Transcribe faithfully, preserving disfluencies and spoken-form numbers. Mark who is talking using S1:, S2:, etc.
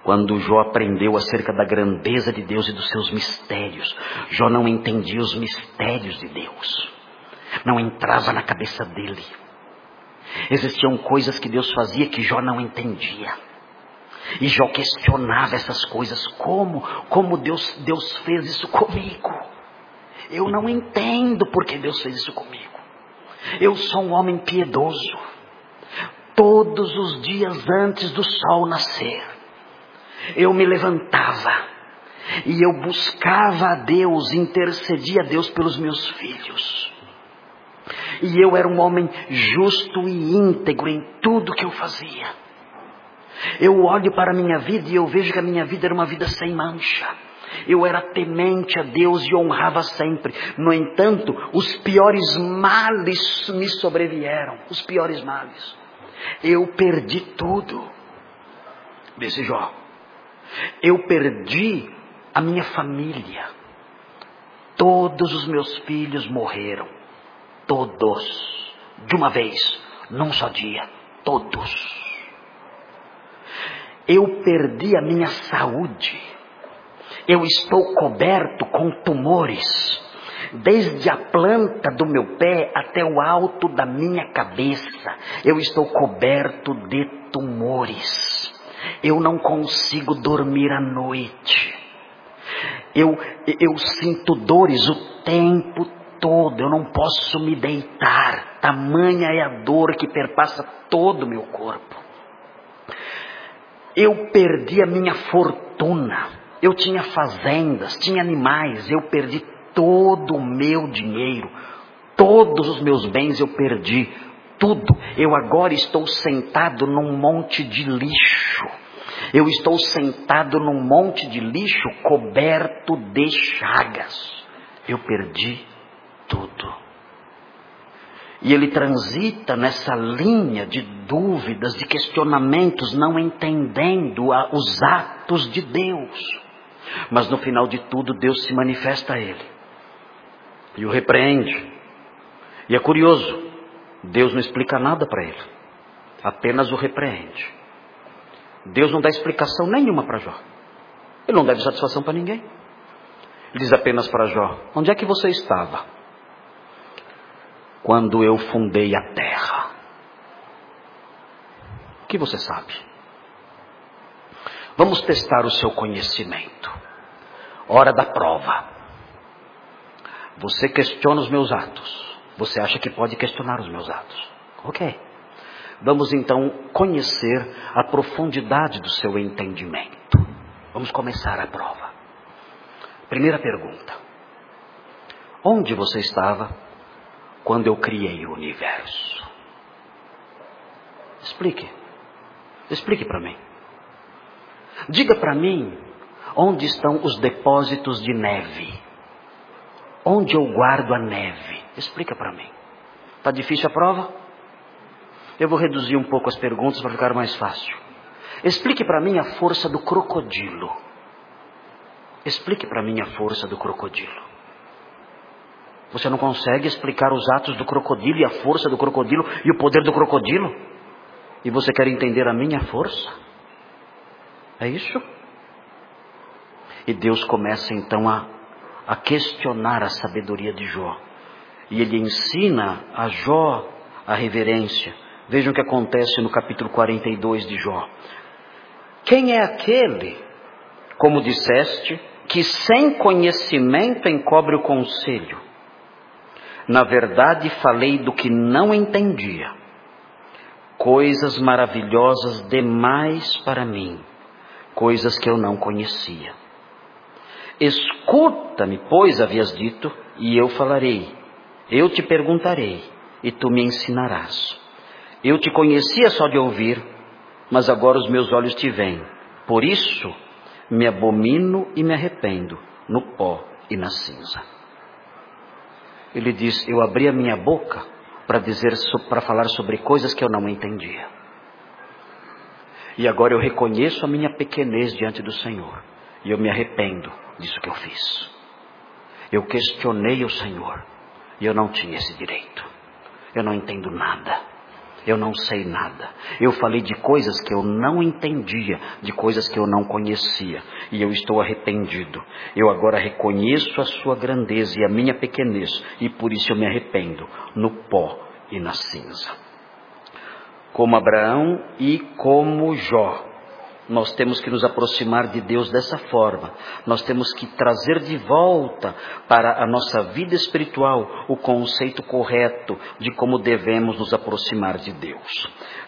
S1: Quando Jó aprendeu acerca da grandeza de Deus e dos seus mistérios, Jó não entendia os mistérios de Deus. Não entrava na cabeça dele. Existiam coisas que Deus fazia que Jó não entendia. E Jó questionava essas coisas. Como? Como Deus, Deus fez isso comigo? Eu não entendo porque Deus fez isso comigo. Eu sou um homem piedoso. Todos os dias antes do sol nascer, eu me levantava e eu buscava a Deus, intercedia a Deus pelos meus filhos. E eu era um homem justo e íntegro em tudo que eu fazia. Eu olho para a minha vida e eu vejo que a minha vida era uma vida sem mancha. Eu era temente a Deus e honrava sempre. No entanto, os piores males me sobrevieram. Os piores males. Eu perdi tudo. Disse Jó. Eu perdi a minha família. Todos os meus filhos morreram. Todos. De uma vez. Num só dia. Todos. Eu perdi a minha saúde. Eu estou coberto com tumores. Desde a planta do meu pé até o alto da minha cabeça. Eu estou coberto de tumores. Eu não consigo dormir à noite. Eu, eu sinto dores o tempo todo. Eu não posso me deitar. Tamanha é a dor que perpassa todo o meu corpo. Eu perdi a minha fortuna. Eu tinha fazendas, tinha animais. Eu perdi todo o meu dinheiro. Todos os meus bens eu perdi. Tudo. Eu agora estou sentado num monte de lixo. Eu estou sentado num monte de lixo coberto de chagas. Eu perdi tudo. E ele transita nessa linha de dúvidas, de questionamentos, não entendendo a, os atos de Deus. Mas no final de tudo, Deus se manifesta a ele. E o repreende. E é curioso, Deus não explica nada para ele. Apenas o repreende. Deus não dá explicação nenhuma para Jó. Ele não deve satisfação para ninguém. Ele diz apenas para Jó: onde é que você estava quando eu fundei a terra? O que você sabe? Vamos testar o seu conhecimento. Hora da prova. Você questiona os meus atos. Você acha que pode questionar os meus atos. Ok. Vamos então conhecer a profundidade do seu entendimento. Vamos começar a prova. Primeira pergunta. Onde você estava quando eu criei o universo? Explique. Explique para mim. Diga para mim onde estão os depósitos de neve. Onde eu guardo a neve? Explica para mim. Está difícil a prova? Eu vou reduzir um pouco as perguntas para ficar mais fácil. Explique para mim a força do crocodilo. Explique para mim a força do crocodilo. Você não consegue explicar os atos do crocodilo e a força do crocodilo e o poder do crocodilo? E você quer entender a minha força? É isso? E Deus começa então a, a questionar a sabedoria de Jó. E ele ensina a Jó a reverência. Vejam o que acontece no capítulo quarenta e dois de Jó. Quem é aquele, como disseste, que sem conhecimento encobre o conselho? Na verdade falei do que não entendia, coisas maravilhosas demais para mim, coisas que eu não conhecia. Escuta-me, pois, havias dito, e eu falarei. Eu te perguntarei, e tu me ensinarás. Eu te conhecia só de ouvir, mas agora os meus olhos te veem. Por isso me abomino e me arrependo no pó e na cinza. Ele diz: eu abri a minha boca para dizer, para falar sobre coisas que eu não entendia. E agora eu reconheço a minha pequenez diante do Senhor. E eu me arrependo disso que eu fiz. Eu questionei o Senhor. E eu não tinha esse direito. Eu não entendo nada. Eu não sei nada. Eu falei de coisas que eu não entendia, de coisas que eu não conhecia. E eu estou arrependido. Eu agora reconheço a sua grandeza e a minha pequenez. E por isso eu me arrependo no pó e na cinza. Como Abraão e como Jó, nós temos que nos aproximar de Deus dessa forma. Nós temos que trazer de volta para a nossa vida espiritual o conceito correto de como devemos nos aproximar de Deus.